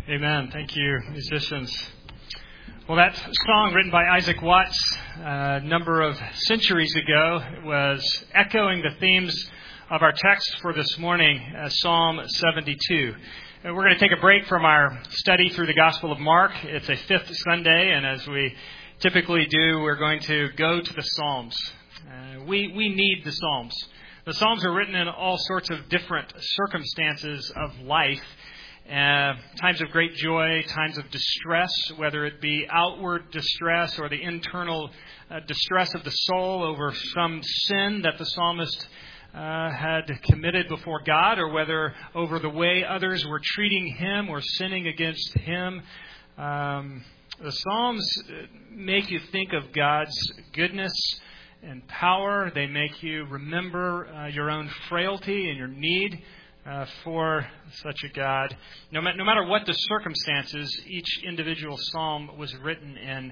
Amen. Thank you, musicians. Well, that song written by Isaac Watts a number of centuries ago was echoing the themes of our text for this morning, Psalm 72. We're going to take a break from our study through the Gospel of Mark. It's a fifth Sunday, and as we typically do, we're going to go to the Psalms. We need the Psalms. The Psalms are written in all sorts of different circumstances of life. Times of great joy, times of distress, whether it be outward distress or the internal distress of the soul over some sin that the psalmist had committed before God, or whether over the way others were treating him or sinning against him. The Psalms make you think of God's goodness and power. They make you remember your own frailty and your need for such a God. No matter what the circumstances each individual psalm was written in,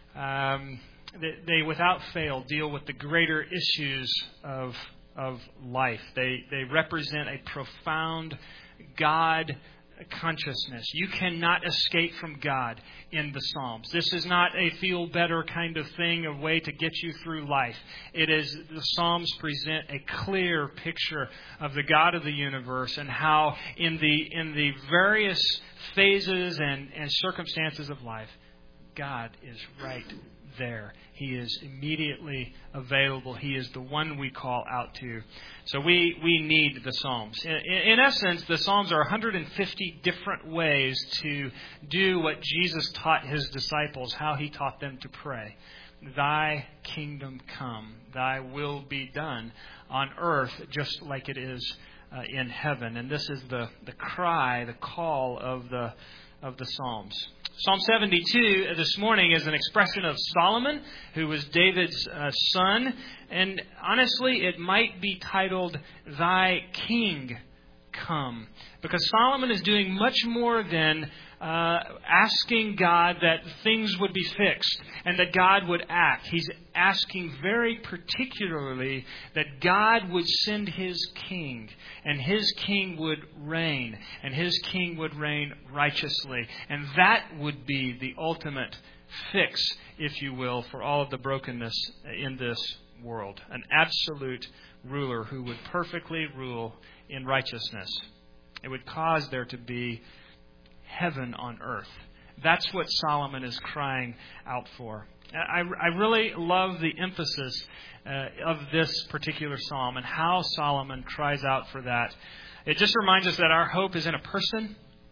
they without fail deal with the greater issues of life. They represent a profound God consciousness. You cannot escape from God in the Psalms. This is not a feel better kind of thing, a way to get you through life. It is, the Psalms present a clear picture of the God of the universe and how in the various phases and circumstances of life, God is right there. He is immediately available. He is the one we call out to. So we need the Psalms. In essence, the Psalms are 150 different ways to do what Jesus taught his disciples, how he taught them to pray. Thy kingdom come, thy will be done on earth just like it is in heaven. And this is the cry, the call of the Psalms. Psalm 72 this morning is an expression of Solomon, who was David's son. And honestly, it might be titled, Thy King Come. Because Solomon is doing much more than asking God that things would be fixed and that God would act. He's asking very particularly that God would send his king, and his king would reign, and his king would reign righteously. And that would be the ultimate fix, if you will, for all of the brokenness in this world. An absolute ruler who would perfectly rule in righteousness. It would cause there to be heaven on earth. That's what Solomon is crying out for. I really love the emphasis of this particular psalm and how Solomon cries out for that. It just reminds us that our hope is in a person.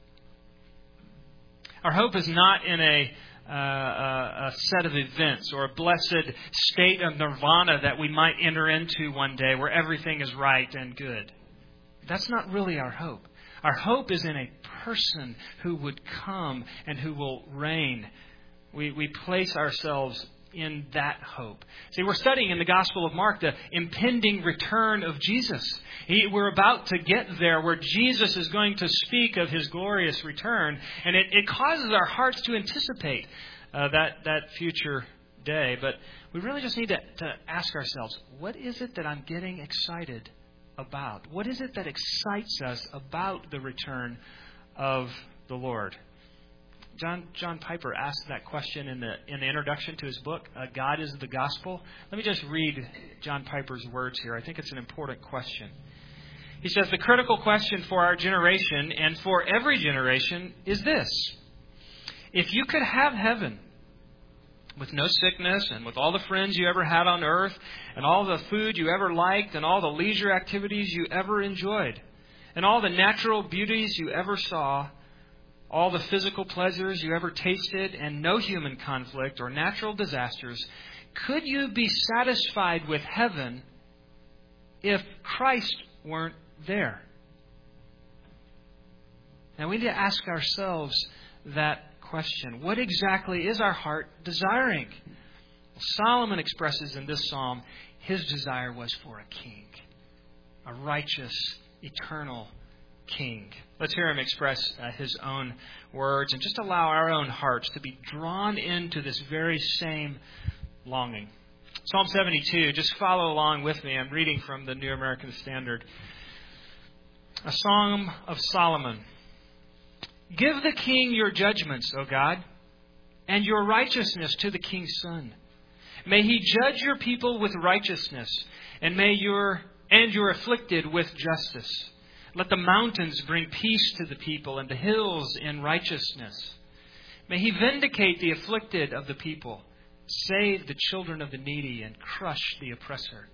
Our hope is not in a set of events or a blessed state of nirvana that we might enter into one day where everything is right and good. That's not really our hope. Our hope is in a person who would come and who will reign. We place ourselves in that hope. See, we're studying in the Gospel of Mark the impending return of Jesus. We're about to get there where Jesus is going to speak of his glorious return. And it causes our hearts to anticipate that future day. But we really just need to ask ourselves, what is it that I'm getting excited about? What is it that excites us about the return of the Lord? John Piper asked that question in the introduction to his book, God is the Gospel. Let me just read John Piper's words here. I think it's an important question. He says, the critical question for our generation and for every generation is this: if you could have heaven with no sickness and with all the friends you ever had on earth and all the food you ever liked and all the leisure activities you ever enjoyed and all the natural beauties you ever saw, all the physical pleasures you ever tasted and no human conflict or natural disasters, could you be satisfied with heaven if Christ weren't there? Now we need to ask ourselves that question. What exactly is our heart desiring? Well, Solomon expresses in this psalm his desire was for a king, a righteous, eternal king. Let's hear him express his own words and just allow our own hearts to be drawn into this very same longing. Psalm 72, just follow along with me. I'm reading from the New American Standard. A Psalm of Solomon. Give the king your judgments, O God, and your righteousness to the king's son. May he judge your people with righteousness, and your afflicted with justice. Let the mountains bring peace to the people, and the hills in righteousness. May he vindicate the afflicted of the people, save the children of the needy, and crush the oppressor.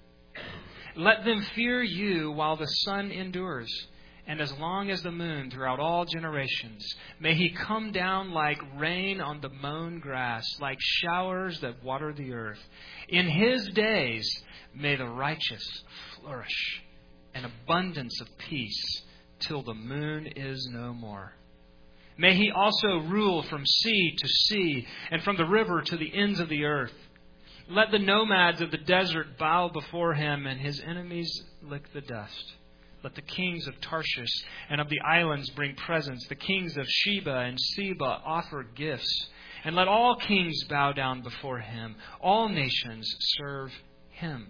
Let them fear you while the sun endures, and as long as the moon throughout all generations. May he come down like rain on the mown grass, like showers that water the earth. In his days may the righteous flourish, an abundance of peace, till the moon is no more. May he also rule from sea to sea, and from the river to the ends of the earth. Let the nomads of the desert bow before him, and his enemies lick the dust. Let the kings of Tarshish and of the islands bring presents. The kings of Sheba and Seba offer gifts. And let all kings bow down before him. All nations serve him.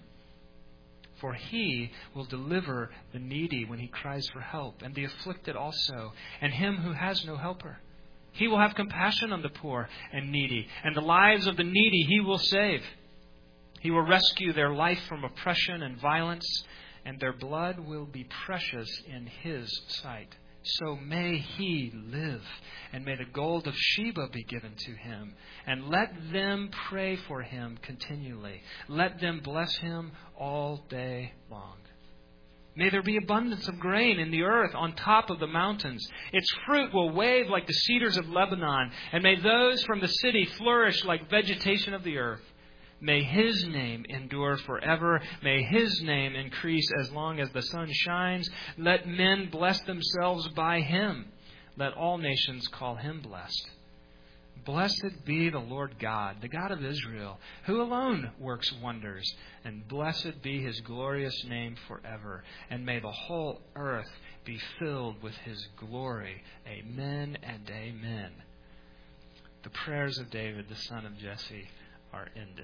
For he will deliver the needy when he cries for help, and the afflicted also, and him who has no helper. He will have compassion on the poor and needy, and the lives of the needy he will save. He will rescue their life from oppression and violence, and their blood will be precious in his sight. So may he live, and may the gold of Sheba be given to him. And let them pray for him continually. Let them bless him all day long. May there be abundance of grain in the earth on top of the mountains. Its fruit will wave like the cedars of Lebanon, and may those from the city flourish like vegetation of the earth. May his name endure forever. May his name increase as long as the sun shines. Let men bless themselves by him. Let all nations call him blessed. Blessed be the Lord God, the God of Israel, who alone works wonders. And blessed be his glorious name forever. And may the whole earth be filled with his glory. Amen and amen. The prayers of David, the son of Jesse, are ended.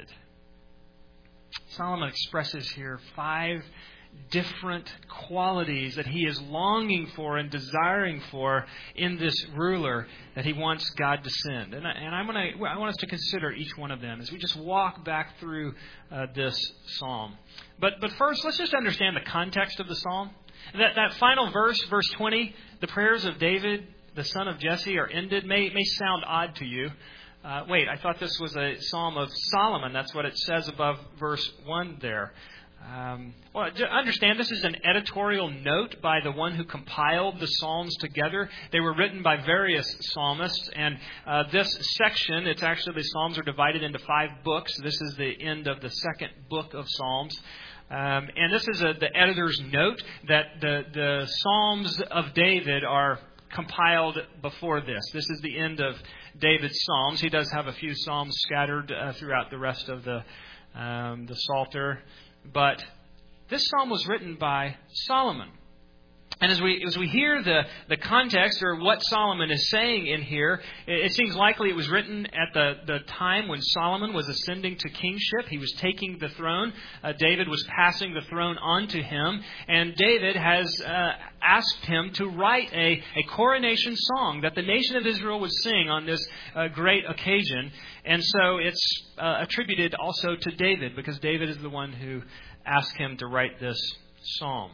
Solomon expresses here 5 different qualities that he is longing for and desiring for in this ruler that he wants God to send. And I want us to consider each one of them as we just walk back through this psalm. But first, let's just understand the context of the psalm. That final verse, verse 20, the prayers of David, the son of Jesse, are ended, may sound odd to you. Wait, I thought this was a psalm of Solomon. That's what it says above verse 1 there. Well, understand this is an editorial note by the one who compiled the Psalms together. They were written by various psalmists, and this section, the Psalms are divided into 5 books. This is the end of the second book of Psalms. And this is the editor's note that the Psalms of David are compiled before this. This is the end of David's Psalms. He does have a few Psalms scattered throughout the rest of the Psalter. But this psalm was written by Solomon. And as we hear the context or what Solomon is saying in here, it seems likely it was written at the time when Solomon was ascending to kingship. He was taking the throne. David was passing the throne on to him. And David has asked him to write a coronation song that the nation of Israel would sing on this great occasion. And so it's attributed also to David, because David is the one who asked him to write this psalm.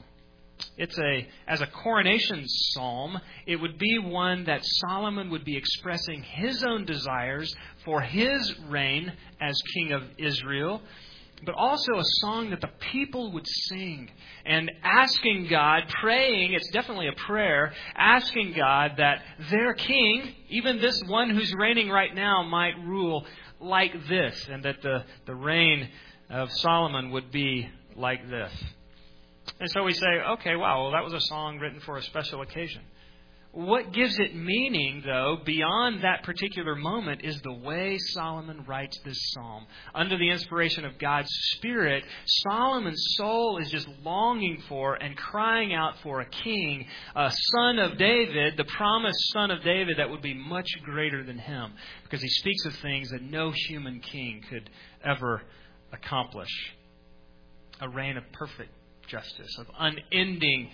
As a coronation psalm, it would be one that Solomon would be expressing his own desires for his reign as king of Israel, but also a song that the people would sing and asking God, praying, it's definitely a prayer, asking God that their king, even this one who's reigning right now, might rule like this, and that the reign of Solomon would be like this. And so we say, okay, wow, well, that was a song written for a special occasion. What gives it meaning, though, beyond that particular moment, is the way Solomon writes this psalm. Under the inspiration of God's Spirit, Solomon's soul is just longing for and crying out for a king, a son of David, the promised son of David that would be much greater than him, because he speaks of things that no human king could ever accomplish. A reign of perfect justice, of unending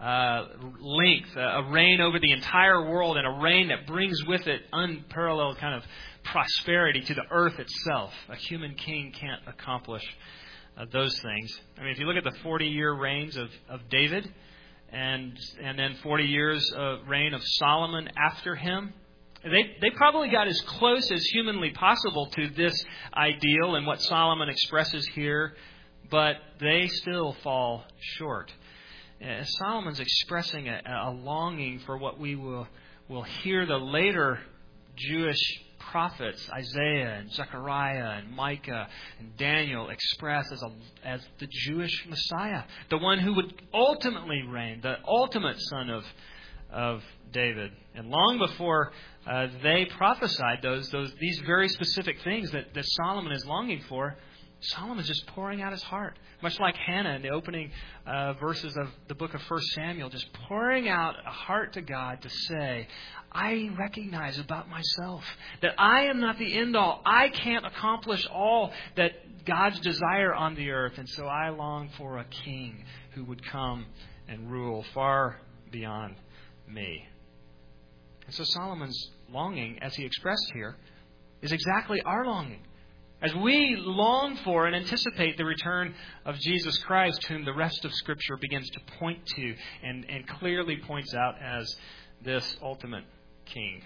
length, a reign over the entire world, and a reign that brings with it unparalleled kind of prosperity to the earth itself. A human king can't accomplish those things. I mean, if you look at the 40-year reigns of David and then 40 years of reign of Solomon after him, they probably got as close as humanly possible to this ideal and what Solomon expresses here, but they still fall short. Solomon's expressing a longing for what we will hear the later Jewish prophets, Isaiah and Zechariah and Micah and Daniel, express as the Jewish Messiah, the one who would ultimately reign, the ultimate son of David. And long before they prophesied these very specific things that Solomon is longing for, Solomon's just pouring out his heart. Much like Hannah in the opening verses of the book of 1 Samuel, just pouring out a heart to God to say, I recognize about myself that I am not the end all. I can't accomplish all that God's desire on the earth. And so I long for a king who would come and rule far beyond me. And so Solomon's longing, as he expressed here, is exactly our longing. As we long for and anticipate the return of Jesus Christ, whom the rest of Scripture begins to point to and clearly points out as this ultimate king.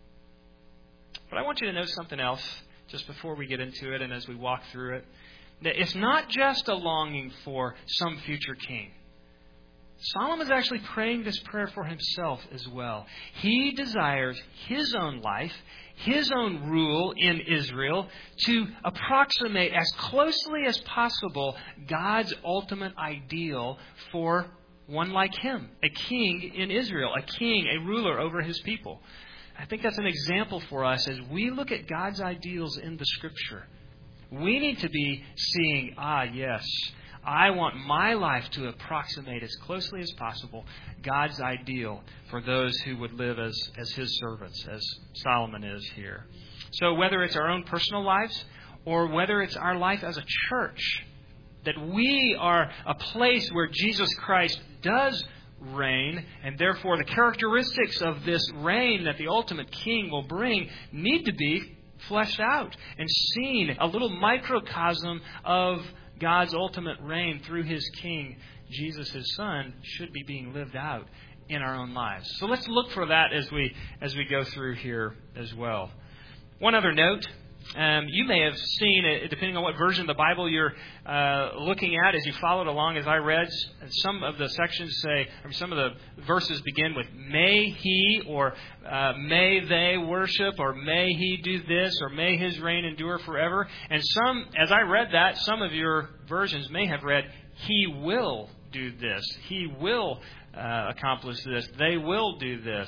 But I want you to know something else just before we get into it and as we walk through it. That it's not just a longing for some future king. Solomon is actually praying this prayer for himself as well. He desires his own life, his own rule in Israel, to approximate as closely as possible God's ultimate ideal for one like him, a king in Israel, a king, a ruler over his people. I think that's an example for us as we look at God's ideals in the Scripture. We need to be seeing, yes, I want my life to approximate as closely as possible God's ideal for those who would live as His servants, as Solomon is here. So whether it's our own personal lives or whether it's our life as a church, that we are a place where Jesus Christ does reign, and therefore the characteristics of this reign that the ultimate king will bring need to be fleshed out and seen, a little microcosm of God's ultimate reign through His King, Jesus, His Son, should be being lived out in our own lives. So let's look for that as we go through here as well. One other note. You may have seen, depending on what version of the Bible you're looking at, as you followed along as I read, some of the sections say, or some of the verses begin with, may he, or may they worship, or may he do this, or may his reign endure forever. And some, as I read that, some of your versions may have read, he will do this. He will accomplish this. They will do this.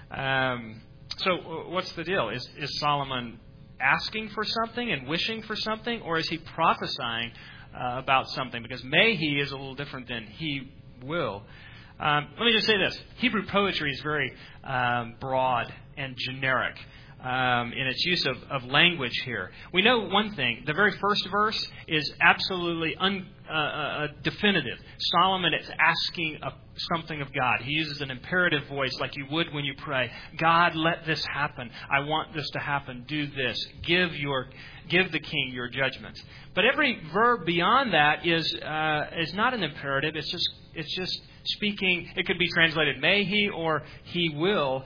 So what's the deal? Is Solomon asking for something and wishing for something, or is he prophesying about something? Because may he is a little different than he will. Let me just say this. Hebrew poetry is very broad and generic in its use of language here. We know one thing. The very first verse is absolutely definitive. Solomon is asking something of God. He uses an imperative voice like you would when you pray. God, let this happen. I want this to happen. Do this. Give the king your judgments. But every verb beyond that is not an imperative. It's just speaking. It could be translated may he or he will.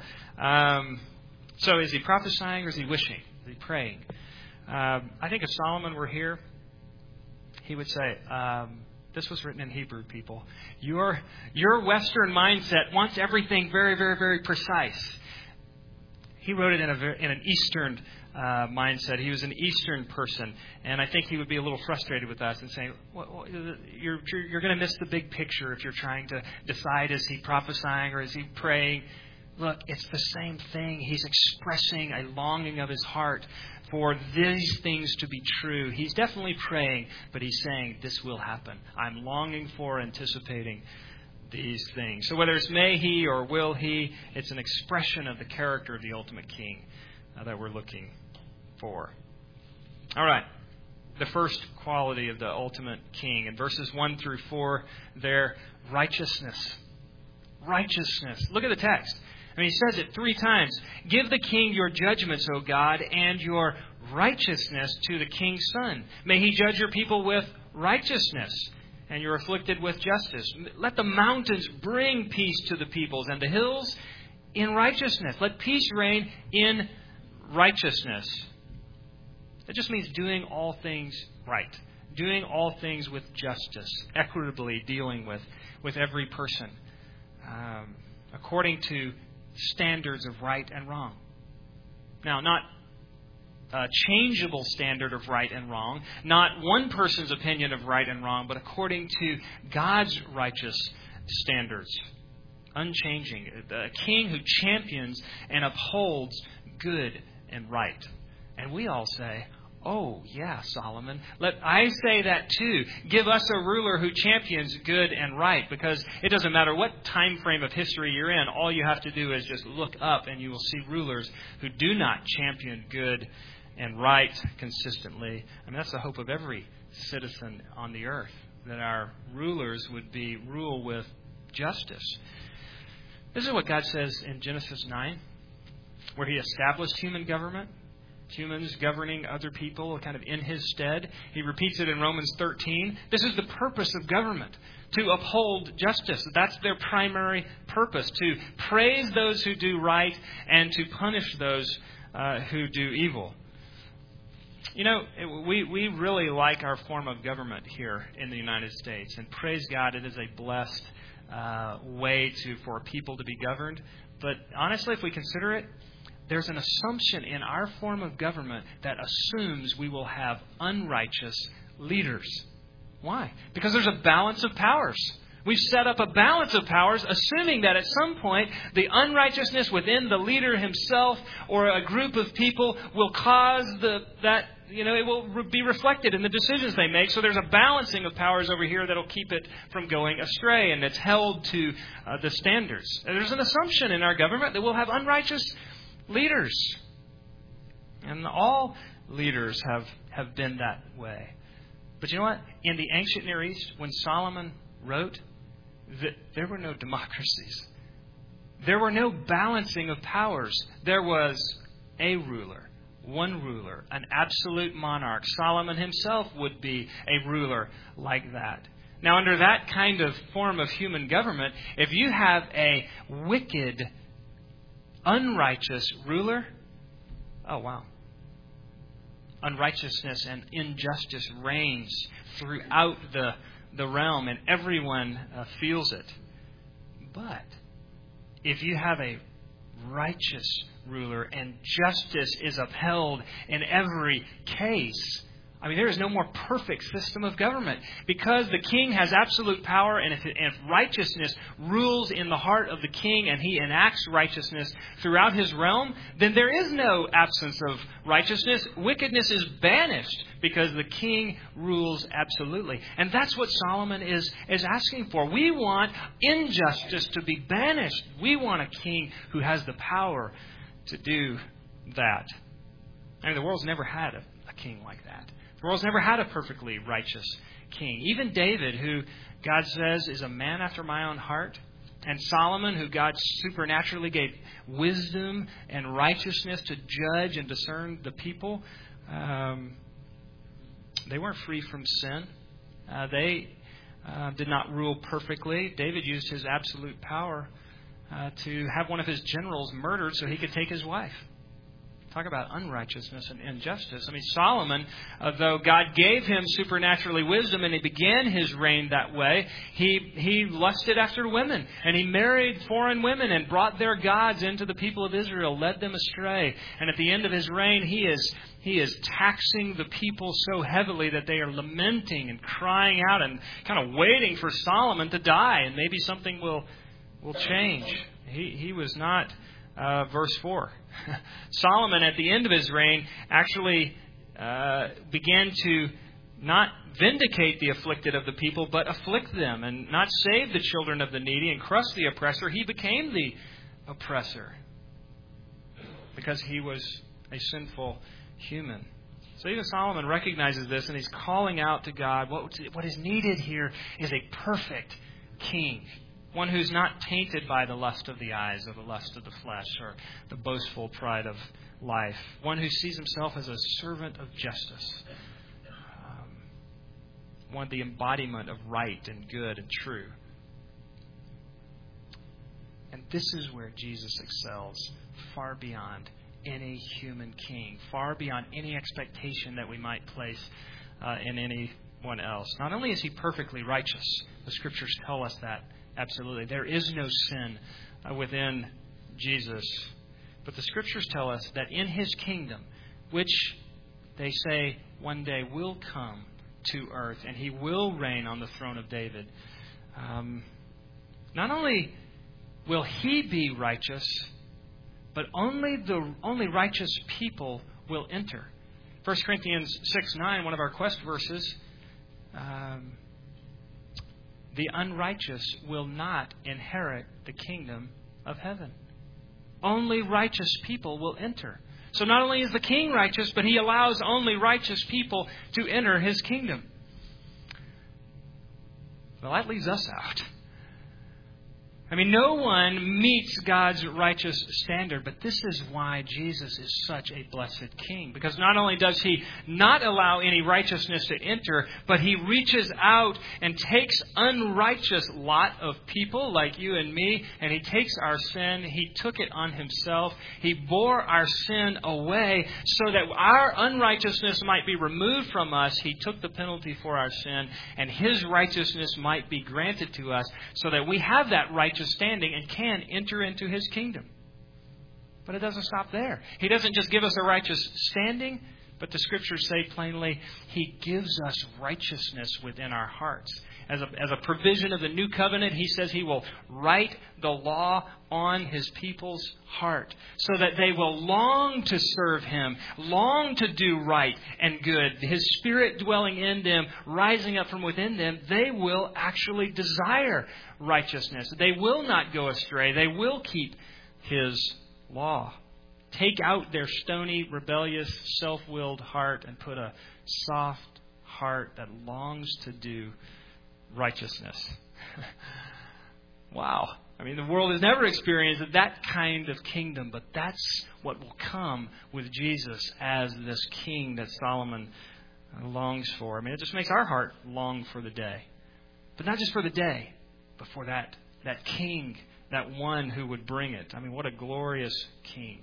So is he prophesying or is he wishing? Is he praying? I think if Solomon were here, he would say, this was written in Hebrew, people. Your Western mindset wants everything very, very, very precise. He wrote it in an Eastern mindset. He was an Eastern person. And I think he would be a little frustrated with us and saying, you're going to miss the big picture if you're trying to decide, is he prophesying or is he praying? Look, it's the same thing. He's expressing a longing of his heart for these things to be true. He's definitely praying, but he's saying, this will happen. I'm longing for, anticipating these things. So whether it's may he or will he, it's an expression of the character of the ultimate king that we're looking for. All right. the first quality of the ultimate king. In verses 1 through 4, their righteousness. Righteousness. Look at the text. I mean, he says it 3 times. Give the king your judgments, O God, and your righteousness to the king's son. May he judge your people with righteousness, and your afflicted with justice. Let the mountains bring peace to the peoples, and the hills in righteousness. Let peace reign in righteousness. It just means doing all things right. Doing all things with justice. Equitably dealing with every person. According to standards of right and wrong. Now, not a changeable standard of right and wrong. Not one person's opinion of right and wrong, but according to God's righteous standards. Unchanging. A king who champions and upholds good and right. And we all say, oh, yeah, Solomon. I say that too. Give us a ruler who champions good and right, because it doesn't matter what time frame of history you're in. All you have to do is just look up and you will see rulers who do not champion good and right consistently. I mean, that's the hope of every citizen on the earth, that our rulers would rule with justice. This is what God says in Genesis 9, where He established human government. Humans governing other people kind of in His stead. He repeats it in Romans 13. This is the purpose of government, to uphold justice. That's their primary purpose, to praise those who do right and to punish those who do evil. You know, we really like our form of government here in the United States. And praise God, it is a blessed way for people to be governed. But honestly, if we consider it, there's an assumption in our form of government that assumes we will have unrighteous leaders. Why? Because there's a balance of powers. We've set up a balance of powers, assuming that at some point the unrighteousness within the leader himself or a group of people will cause it will be reflected in the decisions they make. So there's a balancing of powers over here that'll keep it from going astray, and it's held to the standards. There's an assumption in our government that we'll have unrighteous leaders. And all leaders have been that way. But you know what? In the ancient Near East, when Solomon wrote, there were no democracies. There were no balancing of powers. There was a ruler, one ruler, an absolute monarch. Solomon himself would be a ruler like that. Now, under that kind of form of human government, if you have a wicked, unrighteous ruler, oh wow. Unrighteousness and injustice reigns throughout the realm, and everyone feels it. But if you have a righteous ruler and justice is upheld in every case, I mean, there is no more perfect system of government, because the king has absolute power, and if righteousness rules in the heart of the king and he enacts righteousness throughout his realm, then there is no absence of righteousness. Wickedness is banished because the king rules absolutely. And that's what Solomon is asking for. We want injustice to be banished. We want a king who has the power to do that. I mean, the world's never had a king like that. The world's never had a perfectly righteous king. Even David, who God says is a man after my own heart, and Solomon, who God supernaturally gave wisdom and righteousness to judge and discern the people, they weren't free from sin. They did not rule perfectly. David used his absolute power to have one of his generals murdered so he could take his wife. Talk about unrighteousness and injustice. I mean, Solomon, though God gave him supernaturally wisdom and he began his reign that way, he lusted after women, and he married foreign women and brought their gods into the people of Israel, led them astray. And at the end of his reign, he is taxing the people so heavily that they are lamenting and crying out and kind of waiting for Solomon to die, and maybe something will change. He was not... verse 4. Solomon, at the end of his reign, actually began to not vindicate the afflicted of the people, but afflict them, and not save the children of the needy and crush the oppressor. He became the oppressor because he was a sinful human. So even Solomon recognizes this, and he's calling out to God. What is needed here is a perfect king. One who's not tainted by the lust of the eyes or the lust of the flesh or the boastful pride of life. One who sees himself as a servant of justice. One, the embodiment of right and good and true. And this is where Jesus excels far beyond any human king, far beyond any expectation that we might place in anyone else. Not only is he perfectly righteous, the Scriptures tell us that, absolutely. There is no sin within Jesus. But the Scriptures tell us that in his kingdom, which they say one day will come to earth, and he will reign on the throne of David, not only will he be righteous, but only righteous people will enter. 1 Corinthians 6:9, one of our quest verses, the unrighteous will not inherit the kingdom of heaven. Only righteous people will enter. So not only is the king righteous, but he allows only righteous people to enter his kingdom. Well, that leaves us out. I mean, no one meets God's righteous standard, but this is why Jesus is such a blessed king. Because not only does he not allow any righteousness to enter, but he reaches out and takes unrighteous lot of people like you and me, and he takes our sin. He took it on himself. He bore our sin away so that our unrighteousness might be removed from us. He took the penalty for our sin, and his righteousness might be granted to us so that we have that righteous standing and can enter into his kingdom. But it doesn't stop there. He doesn't just give us a righteous standing, but the Scriptures say plainly, he gives us righteousness within our hearts. As a provision of the new covenant, he says he will write the law on his people's heart so that they will long to serve him, long to do right and good. His Spirit dwelling in them, rising up from within them, they will actually desire righteousness. They will not go astray. They will keep his law. Take out their stony, rebellious, self-willed heart and put a soft heart that longs to do righteousness. Wow. I mean, the world has never experienced that kind of kingdom, but that's what will come with Jesus as this king that Solomon longs for. I mean, it just makes our heart long for the day. But not just for the day, but for that king, that one who would bring it. I mean, what a glorious king.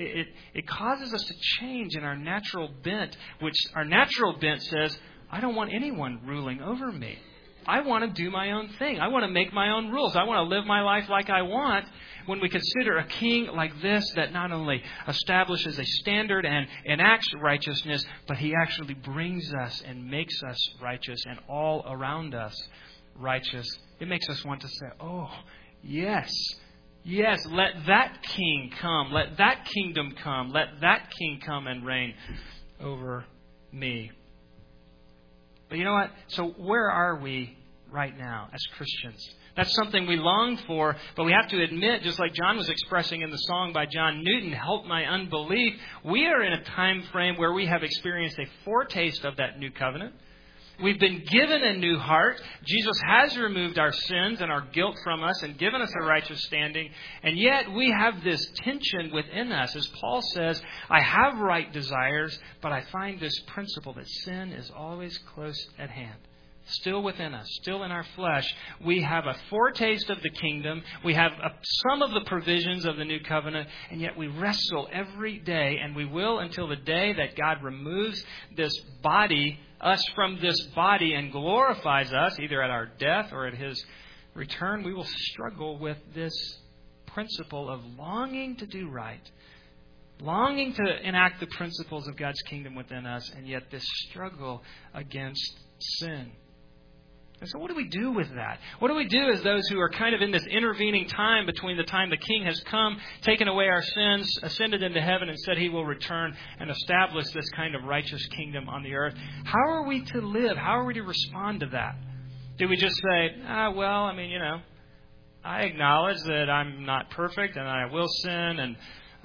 It causes us to change in our natural bent, which our natural bent says, I don't want anyone ruling over me. I want to do my own thing. I want to make my own rules. I want to live my life like I want. When we consider a king like this that not only establishes a standard and enacts righteousness, but he actually brings us and makes us righteous and all around us righteous, it makes us want to say, oh, yes, yes, let that king come. Let that kingdom come. Let that king come and reign over me. But you know what? So where are we right now as Christians? That's something we long for, but we have to admit, just like John was expressing in the song by John Newton, Help My Unbelief, we are in a time frame where we have experienced a foretaste of that new covenant. We've been given a new heart. Jesus has removed our sins and our guilt from us and given us a righteous standing. And yet we have this tension within us. As Paul says, I have right desires, but I find this principle that sin is always close at hand. Still within us, still in our flesh. We have a foretaste of the kingdom. We have some of the provisions of the new covenant, and yet we wrestle every day, and we will until the day that God removes this body, us from this body, and glorifies us, either at our death or at his return. We will struggle with this principle of longing to do right, longing to enact the principles of God's kingdom within us, and yet this struggle against sin. And so what do we do with that? What do we do as those who are kind of in this intervening time between the time the King has come, taken away our sins, ascended into heaven, and said he will return and establish this kind of righteous kingdom on the earth? How are we to live? How are we to respond to that? Do we just say, I acknowledge that I'm not perfect and I will sin and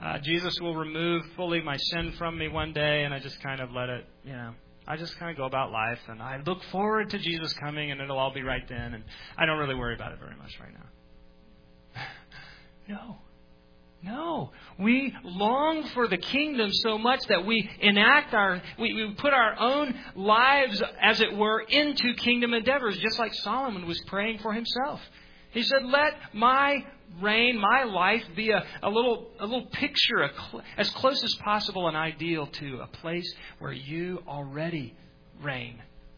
Jesus will remove fully my sin from me one day, and I just kind of let it, I just kind of go about life, and I look forward to Jesus coming, and it'll all be right then, and I don't really worry about it very much right now. No. We long for the kingdom so much that we we put our own lives, as it were, into kingdom endeavors, just like Solomon was praying for himself. He said, let my reign, my life, be a little picture, as close as possible, an ideal to a place where you already reign.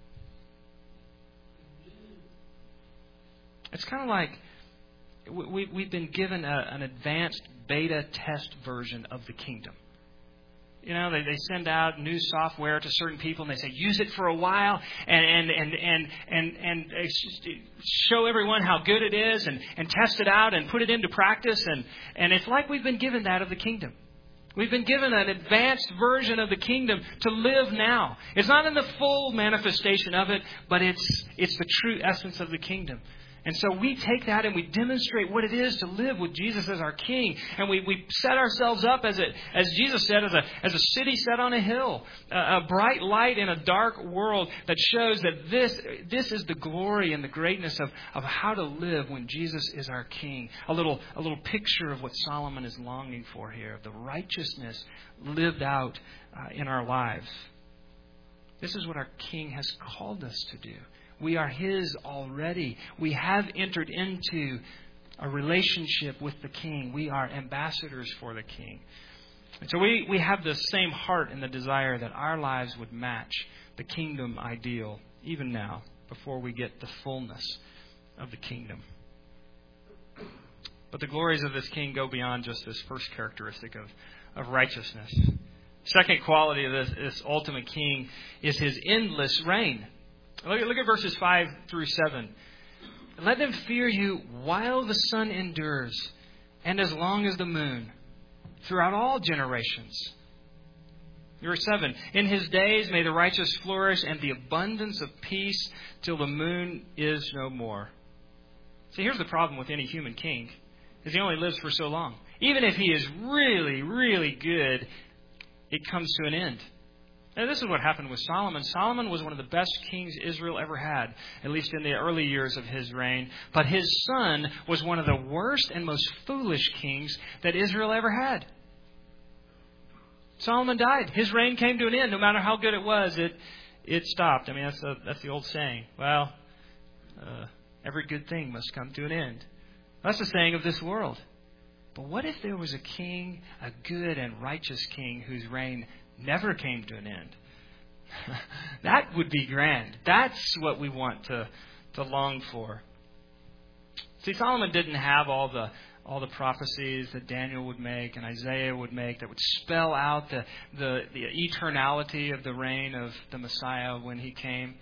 It's kind of like we've been given an advanced beta test version of the kingdom. They send out new software to certain people, and they say, use it for a while and show everyone how good it is, and test it out and put it into practice. And it's like we've been given that of the kingdom. We've been given an advanced version of the kingdom to live now. It's not in the full manifestation of it, but it's the true essence of the kingdom. And so we take that and we demonstrate what it is to live with Jesus as our King. And we set ourselves up as Jesus said, as a city set on a hill, a bright light in a dark world that shows that this is the glory and the greatness of how to live when Jesus is our King. A little picture of what Solomon is longing for here, of the righteousness lived out in our lives. This is what our King has called us to do. We are His already. We have entered into a relationship with the King. We are ambassadors for the King. And so we have the same heart and the desire that our lives would match the kingdom ideal, even now, before we get the fullness of the kingdom. But the glories of this King go beyond just this first characteristic of righteousness. Second quality of this ultimate King is His endless reign. Look at verses 5 through 7. Let them fear you while the sun endures, and as long as the moon, throughout all generations. Verse 7. In His days may the righteous flourish, and the abundance of peace till the moon is no more. See, here's the problem with any human king, is he only lives for so long. Even if he is really, really good, it comes to an end. Now, this is what happened with Solomon. Solomon was one of the best kings Israel ever had, at least in the early years of his reign. But his son was one of the worst and most foolish kings that Israel ever had. Solomon died. His reign came to an end. No matter how good it was, it stopped. I mean, that's the old saying. Well, every good thing must come to an end. That's the saying of this world. But what if there was a king, a good and righteous king, whose reign never came to an end? That would be grand. That's what we want to long for. See, Solomon didn't have all the prophecies that Daniel would make and Isaiah would make that would spell out the eternality of the reign of the Messiah when He came.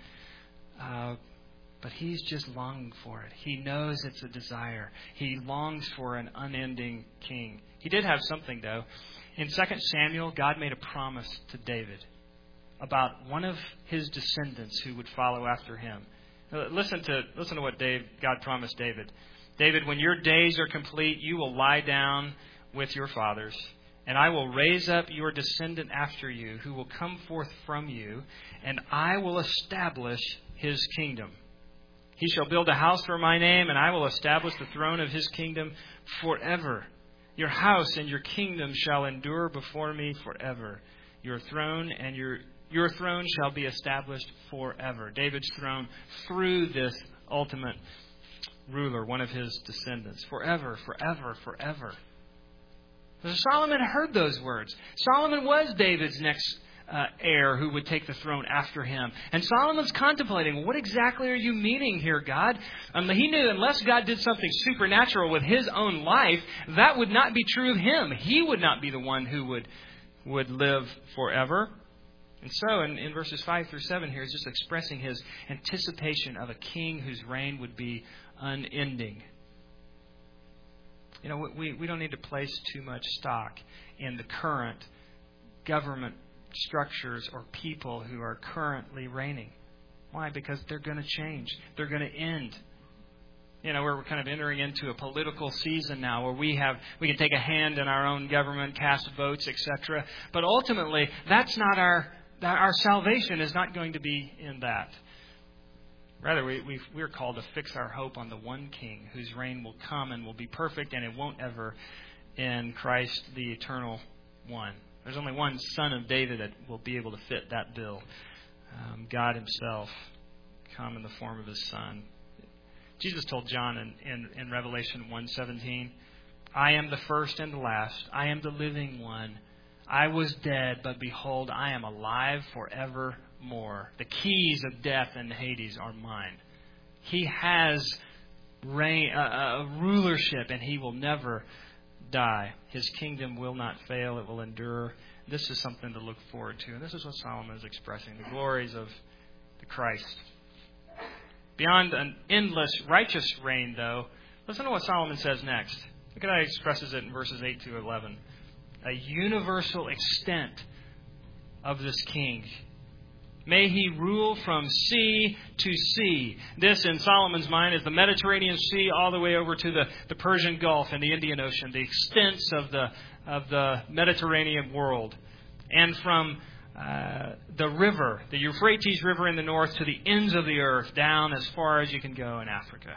But he's just longing for it. He knows it's a desire. He longs for an unending king. He did have something, though. In 2 Samuel, God made a promise to David about one of his descendants who would follow after him. Listen to what God promised David. David, when your days are complete, you will lie down with your fathers, and I will raise up your descendant after you, who will come forth from you, and I will establish his kingdom. He shall build a house for my name, and I will establish the throne of his kingdom forever. Your house and your kingdom shall endure before me forever. Your throne shall be established forever. David's throne through this ultimate ruler, one of his descendants. Forever, forever, forever. So Solomon heard those words. Solomon was David's next heir who would take the throne after him. And Solomon's contemplating, what exactly are you meaning here, God? He knew unless God did something supernatural with his own life, that would not be true of him. He would not be the one who would live forever. And so in verses 5 through 7 here, he's just expressing his anticipation of a king whose reign would be unending. You know, we don't need to place too much stock in the current government structures or people who are currently reigning. Why? Because they're going to change. They're going to end. We're kind of entering into a political season now where we can take a hand in our own government, cast votes, etc. But ultimately, that's not our salvation is not going to be in that. Rather, we're called to fix our hope on the one King whose reign will come and will be perfect, and it won't ever end, Christ, the eternal one. There's only one Son of David that will be able to fit that bill. God Himself come in the form of His Son. Jesus told John in Revelation 1:17, I am the first and the last. I am the living one. I was dead, but behold, I am alive forevermore. The keys of death and Hades are mine. He has rulership, and He will never die. His kingdom will not fail. It will endure. This is something to look forward to. And this is what Solomon is expressing, the glories of the Christ. Beyond an endless righteous reign, though, listen to what Solomon says next. Look at how he expresses it in verses 8 to 11. A universal extent of this king. May he rule from sea to sea. This, in Solomon's mind, is the Mediterranean Sea all the way over to the Persian Gulf and the Indian Ocean, the extents of the Mediterranean world. And from the river, the Euphrates River in the north, to the ends of the earth, down as far as you can go in Africa.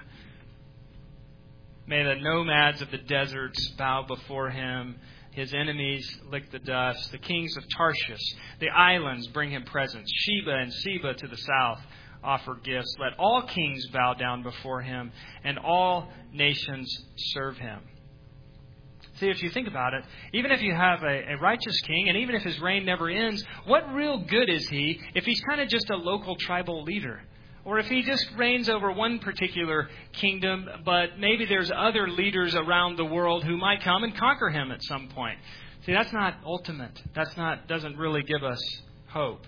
May the nomads of the deserts bow before him. His enemies lick the dust. The kings of Tarshish, the islands, bring him presents. Sheba and Seba to the south offer gifts. Let all kings bow down before him, and all nations serve him. See, if you think about it, even if you have a righteous king, and even if his reign never ends, what real good is he if he's kind of just a local tribal leader? Or if he just reigns over one particular kingdom, but maybe there's other leaders around the world who might come and conquer him at some point. See, that's not ultimate. Doesn't really give us hope.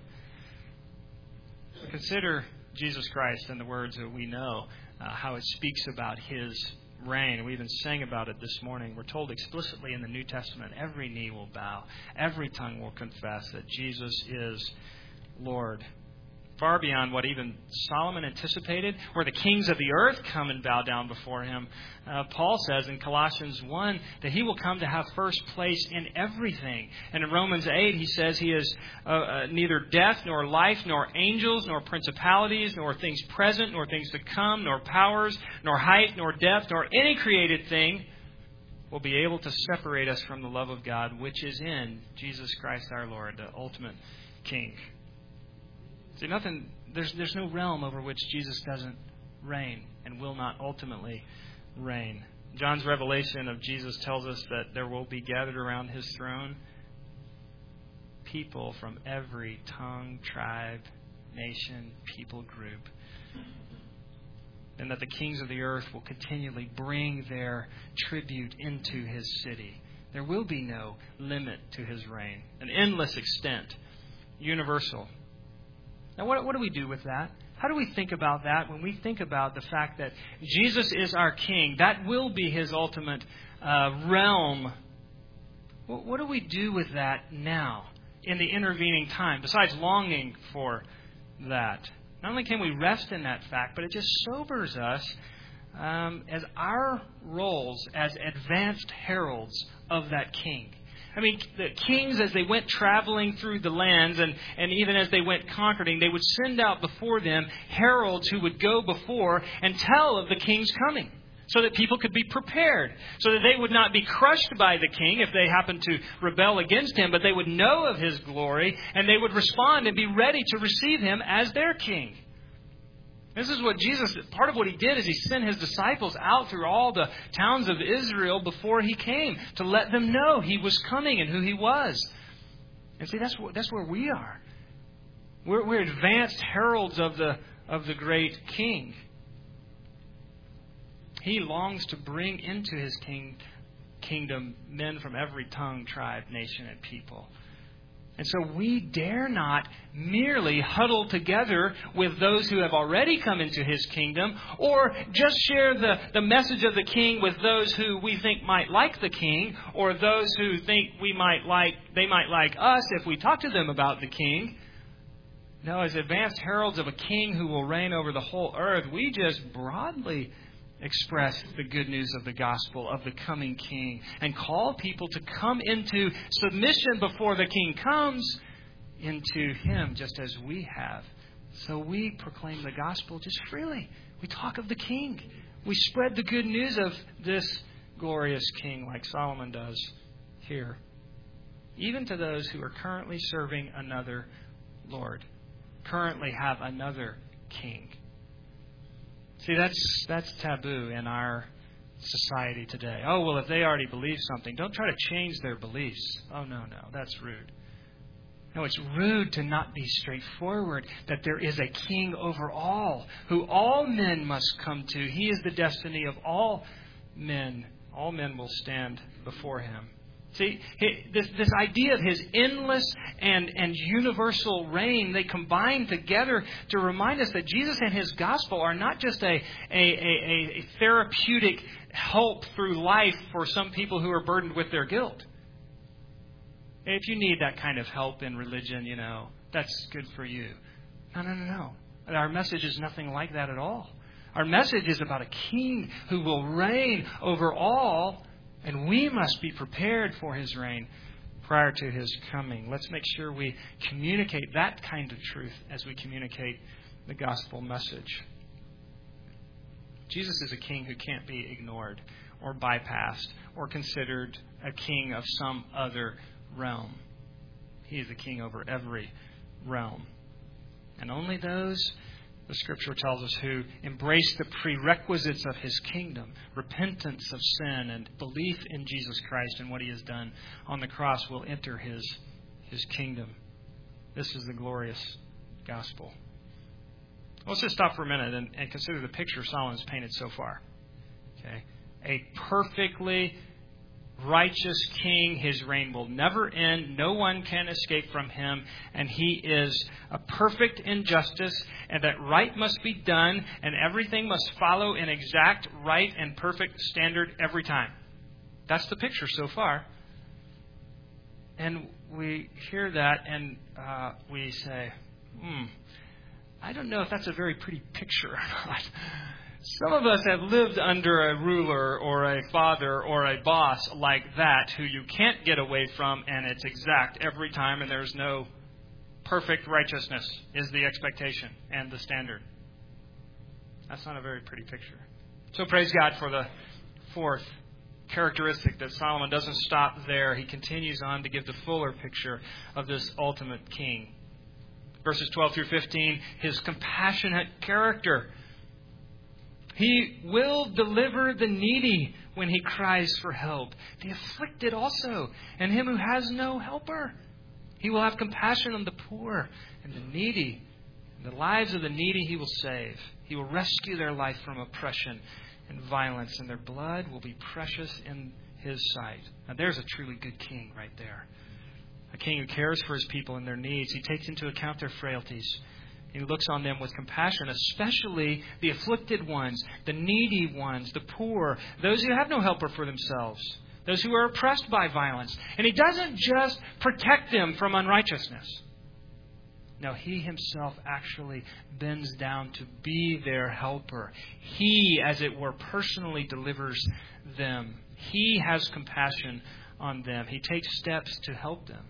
Consider Jesus Christ and the words that we know, how it speaks about His reign. We even sang about it this morning. We're told explicitly in the New Testament, every knee will bow, every tongue will confess that Jesus is Lord. Far beyond what even Solomon anticipated, where the kings of the earth come and bow down before him. Paul says in Colossians 1 that he will come to have first place in everything. And in Romans 8 he says he is neither death, nor life, nor angels, nor principalities, nor things present, nor things to come, nor powers, nor height, nor depth, nor any created thing will be able to separate us from the love of God, which is in Jesus Christ our Lord, the ultimate King. See, there's no realm over which Jesus doesn't reign and will not ultimately reign. John's revelation of Jesus tells us that there will be gathered around His throne people from every tongue, tribe, nation, people group. And that the kings of the earth will continually bring their tribute into His city. There will be no limit to His reign. An endless extent. Universal. Now, what do we do with that? How do we think about that when we think about the fact that Jesus is our King? That will be His ultimate realm. What do we do with that now in the intervening time, besides longing for that? Not only can we rest in that fact, but it just sobers us as our roles as advanced heralds of that King. I mean, the kings, as they went traveling through the lands and even as they went conquering, they would send out before them heralds who would go before and tell of the King's coming so that people could be prepared, so that they would not be crushed by the King if they happened to rebel against Him, but they would know of His glory and they would respond and be ready to receive Him as their King. This is what Jesus, part of what He did is He sent His disciples out through all the towns of Israel before He came to let them know He was coming and who He was. And see, that's where we are. We're advanced heralds of the great King. He longs to bring into His kingdom men from every tongue, tribe, nation, and people. And so we dare not merely huddle together with those who have already come into His kingdom, or just share the message of the King with those who we think might like the King, or those who think they might like us if we talk to them about the King. No, as advanced heralds of a King who will reign over the whole earth, we just broadly express the good news of the gospel of the coming King and call people to come into submission before the King comes into Him, just as we have. So we proclaim the gospel just freely. We talk of the King. We spread the good news of this glorious King like Solomon does here, even to those who are currently serving another Lord, currently have another king. See, that's taboo in our society today. Oh, well, if they already believe something, don't try to change their beliefs. Oh, no, that's rude. No, it's rude to not be straightforward, that there is a king over all, who all men must come to. He is the destiny of all men. All men will stand before Him. See, this idea of His endless and universal reign, they combine together to remind us that Jesus and His gospel are not just a therapeutic help through life for some people who are burdened with their guilt. If you need that kind of help in religion, that's good for you. No. Our message is nothing like that at all. Our message is about a king who will reign over all, and we must be prepared for His reign prior to His coming. Let's make sure we communicate that kind of truth as we communicate the gospel message. Jesus is a king who can't be ignored or bypassed or considered a king of some other realm. He is the king over every realm. And only those, the Scripture tells us, who embrace the prerequisites of His kingdom, repentance of sin and belief in Jesus Christ and what He has done on the cross, will enter His kingdom. This is the glorious gospel. Let's just stop for a minute and consider the picture Solomon's painted so far. Okay, a perfectly righteous king. His reign will never end. No one can escape from him. And he is a perfect in justice, and that right must be done, and everything must follow an exact right and perfect standard every time. That's the picture so far. And we hear that and we say, I don't know if that's a very pretty picture or not. Some of us have lived under a ruler or a father or a boss like that who you can't get away from, and it's exact every time, and there's no perfect righteousness is the expectation and the standard. That's not a very pretty picture. So praise God for the fourth characteristic, that Solomon doesn't stop there. He continues on to give the fuller picture of this ultimate king. Verses 12 through 15, his compassionate character. He will deliver the needy when he cries for help, the afflicted also, and him who has no helper. He will have compassion on the poor and the needy. And the lives of the needy He will save. He will rescue their life from oppression and violence, and their blood will be precious in His sight. Now there's a truly good king right there. A king who cares for his people and their needs. He takes into account their frailties. He looks on them with compassion, especially the afflicted ones, the needy ones, the poor, those who have no helper for themselves, those who are oppressed by violence. And He doesn't just protect them from unrighteousness. No, He Himself actually bends down to be their helper. He, as it were, personally delivers them. He has compassion on them. He takes steps to help them.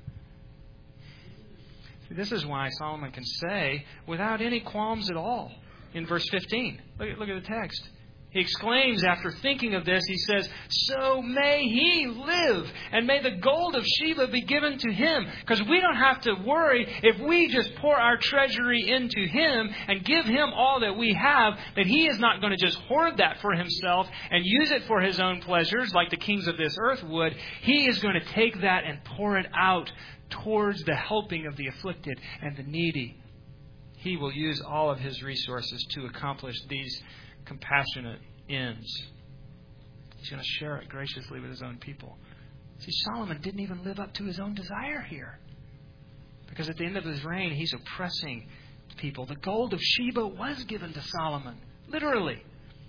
This is why Solomon can say, without any qualms at all, in verse 15. Look at the text. He exclaims after thinking of this, he says, so may he live, and may the gold of Sheba be given to him. Because we don't have to worry if we just pour our treasury into him and give him all that we have, that he is not going to just hoard that for himself and use it for his own pleasures like the kings of this earth would. He is going to take that and pour it out towards the helping of the afflicted and the needy. He will use all of his resources to accomplish these compassionate ends. He's going to share it graciously with his own people. See, Solomon didn't even live up to his own desire here. Because at the end of his reign, he's oppressing people. The gold of Sheba was given to Solomon, literally.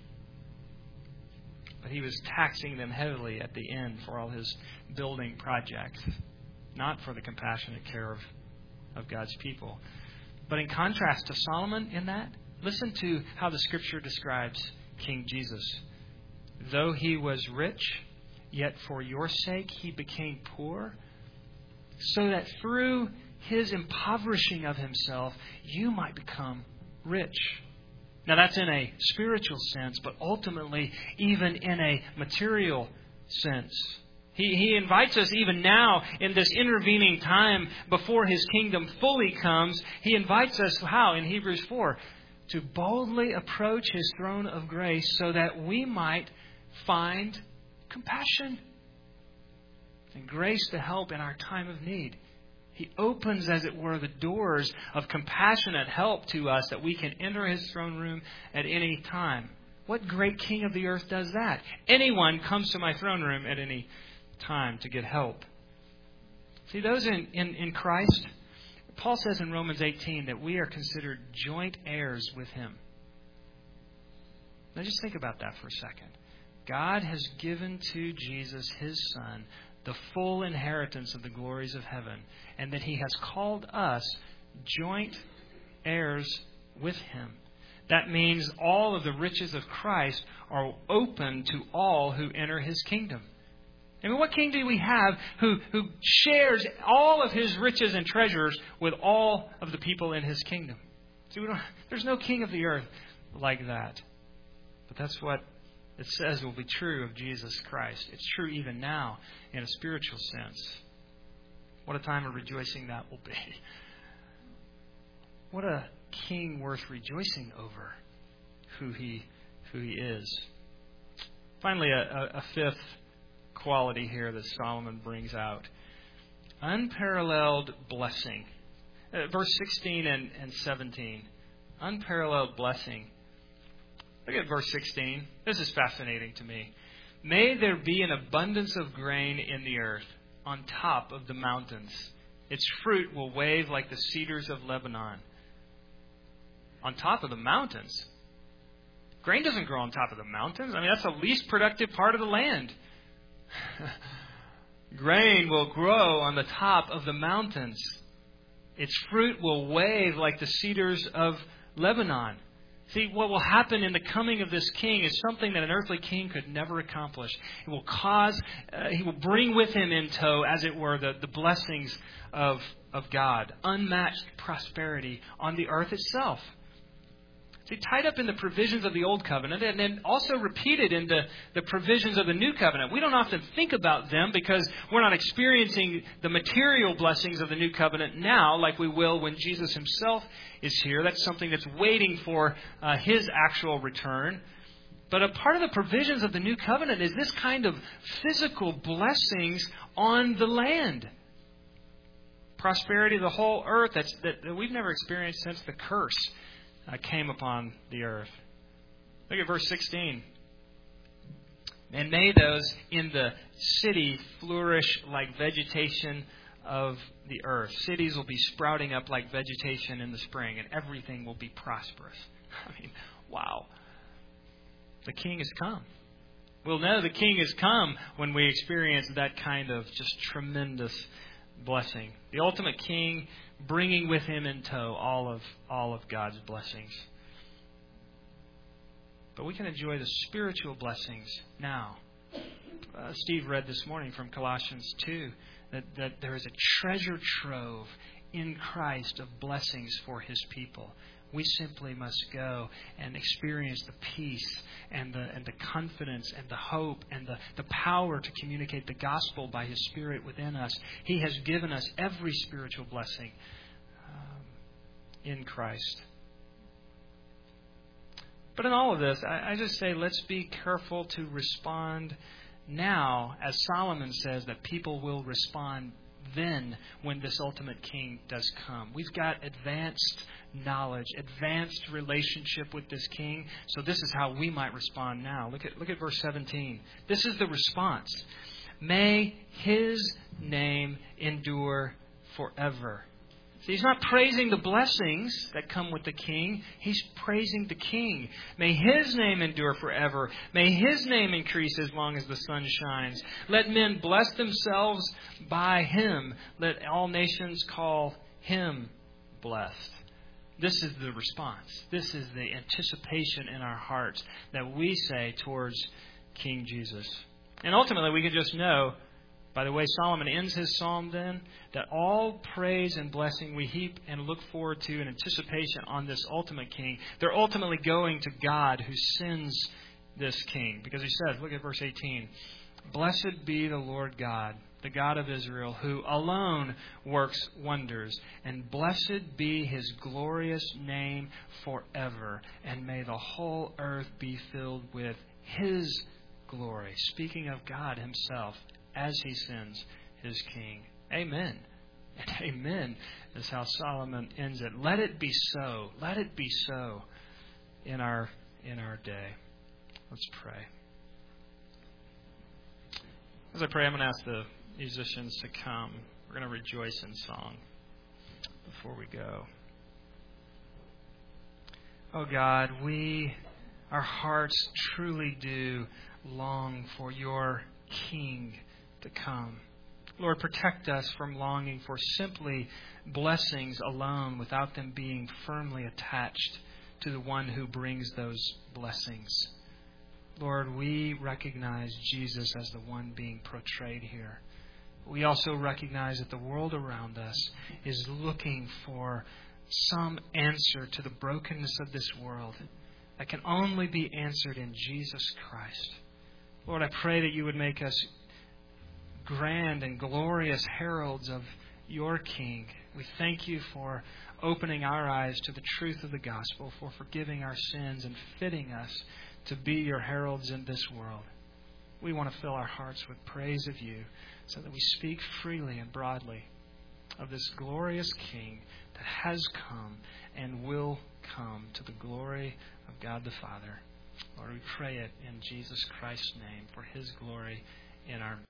But he was taxing them heavily at the end for all his building projects. Not for the compassionate care of God's people. But in contrast to Solomon in that, listen to how the Scripture describes King Jesus. though he was rich, yet for your sake he became poor, so that through his impoverishing of himself, you might become rich. Now that's in a spiritual sense, but ultimately even in a material sense. He invites us even now in this intervening time before His kingdom fully comes. He invites us, how? In Hebrews 4, to boldly approach His throne of grace so that we might find compassion and grace to help in our time of need. He opens, as it were, the doors of compassionate help to us that we can enter His throne room at any time. What great king of the earth does that? Anyone comes to my throne room at any time to get help. See, those in Christ, Paul says in Romans 18 that we are considered joint heirs with Him. Now just think about that for a second. God has given to Jesus, His Son, the full inheritance of the glories of heaven, and that He has called us joint heirs with Him. That means all of the riches of Christ are open to all who enter His kingdom. I mean, what king do we have who shares all of his riches and treasures with all of the people in His kingdom? See, there's no king of the earth like that. But that's what it says will be true of Jesus Christ. It's true even now in a spiritual sense. What a time of rejoicing that will be. What a king worth rejoicing over who he is. Finally, a fifth quality here that Solomon brings out. Unparalleled blessing. Verse 16 and 17. Unparalleled blessing. Look at verse 16. This is fascinating to me. May there be an abundance of grain in the earth on top of the mountains. Its fruit will wave like the cedars of Lebanon. On top of the mountains? Grain doesn't grow on top of the mountains. I mean, that's the least productive part of the land. Grain will grow on the top of the mountains. Its fruit will wave like the cedars of Lebanon. See, what will happen in the coming of this king is something that an earthly king could never accomplish. It will he will bring with him in tow, as it were, the blessings of God. Unmatched prosperity on the earth itself. See, tied up in the provisions of the Old Covenant and then also repeated in the provisions of the New Covenant. We don't often think about them because we're not experiencing the material blessings of the New Covenant now like we will when Jesus Himself is here. That's something that's waiting for His actual return. But a part of the provisions of the New Covenant is this kind of physical blessings on the land. Prosperity of the whole earth that we've never experienced since the curse came upon the earth. Look at verse 16. And may those in the city flourish like vegetation of the earth. Cities will be sprouting up like vegetation in the spring, and everything will be prosperous. I mean, wow. The King has come. We'll know the King has come when we experience that kind of just tremendous blessing. The ultimate King bringing with Him in tow all of God's blessings. But we can enjoy the spiritual blessings now. Steve read this morning from Colossians 2 that there is a treasure trove in Christ of blessings for His people. We simply must go and experience the peace and the confidence and the hope and the power to communicate the gospel by His Spirit within us. He has given us every spiritual blessing in Christ. But in all of this, I just say let's be careful to respond now, as Solomon says, that people will respond then when this ultimate King does come. We've got advanced knowledge, advanced relationship with this King. So this is how we might respond now. Look at verse 17. This is the response. May His name endure forever. See, he's not praising the blessings that come with the King. He's praising the King. May His name endure forever. May His name increase as long as the sun shines. Let men bless themselves by Him. Let all nations call Him blessed. This is the response. This is the anticipation in our hearts that we say towards King Jesus. And ultimately, we can just know, by the way Solomon ends his psalm then, that all praise and blessing we heap and look forward to in anticipation on this ultimate King, they're ultimately going to God who sends this King. Because he says, look at verse 18, "Blessed be the Lord God, the God of Israel, who alone works wonders. And blessed be His glorious name forever. And may the whole earth be filled with His glory." Speaking of God Himself as He sends His King. Amen. And amen is how Solomon ends it. Let it be so. Let it be so in our day. Let's pray. As I pray, I'm going to ask the musicians to come. We're going to rejoice in song before we go. Oh God, our hearts truly do long for your King to come. Lord, protect us from longing for simply blessings alone without them being firmly attached to the one who brings those blessings. Lord, we recognize Jesus as the one being portrayed here. We also recognize that the world around us is looking for some answer to the brokenness of this world that can only be answered in Jesus Christ. Lord, I pray that you would make us grand and glorious heralds of your King. We thank you for opening our eyes to the truth of the gospel, for forgiving our sins and fitting us to be your heralds in this world. We want to fill our hearts with praise of you so that we speak freely and broadly of this glorious King that has come and will come to the glory of God the Father. Lord, we pray it in Jesus Christ's name for His glory in our